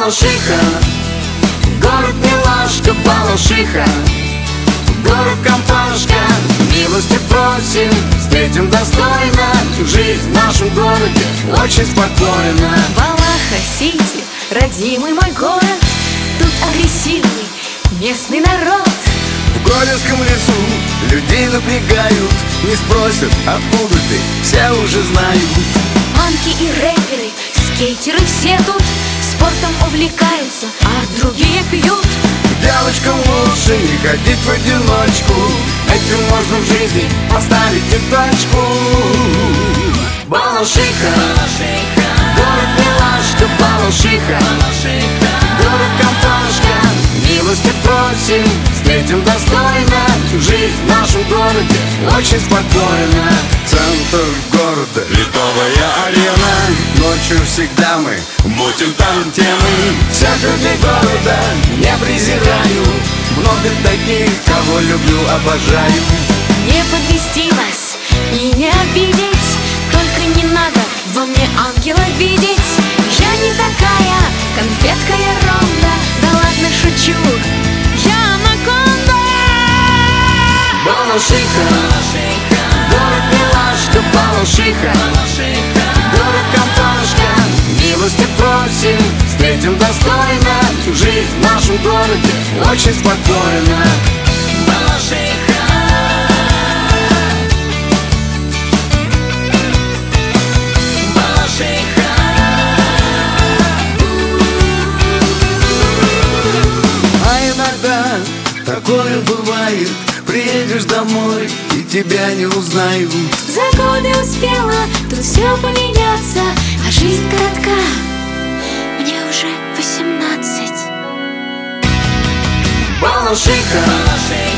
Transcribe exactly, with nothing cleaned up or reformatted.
Балашиха, город милашка, Балашиха, город компашка. Милости просим, встретим достойно. Жизнь в нашем городе очень спокойно. Балаха-Сити, родимый мой город. Тут агрессивный местный народ. В Горьевском лесу людей напрягают, не спросят, откуда ты, все уже знают. Панки и рэперы, скейтеры все тут спортом увлекаются, а другие пьют. Девочкам лучше не ходить в одиночку, этим можно в жизни поставить и точку. Балашиха, город милашка, Балашиха, город компашка. Милости просим, встретим достойно. Жизнь в нашем городе очень спокойно. Центр города, Ледовая арена. Ночью всегда мы мутим там темы. Всех людей города не презираю. Много таких, кого люблю, обожаю. Не подвести вас и не обидеть, только не надо во мне ангела видеть. Я не такая конфетка ерунда, да ладно, шучу, я анаконда. Балашиха, город милашка, Балашиха, город компашка. Милости просим, встретим достойно. Жизнь в нашем городе очень спокойно. Балашиха, Балашиха. А иногда такое бывает, приедешь домой и тебя не узнают. За годы успела тут все поменяться, а жизнь коротка, мне уже восемнадцать. Балашиха,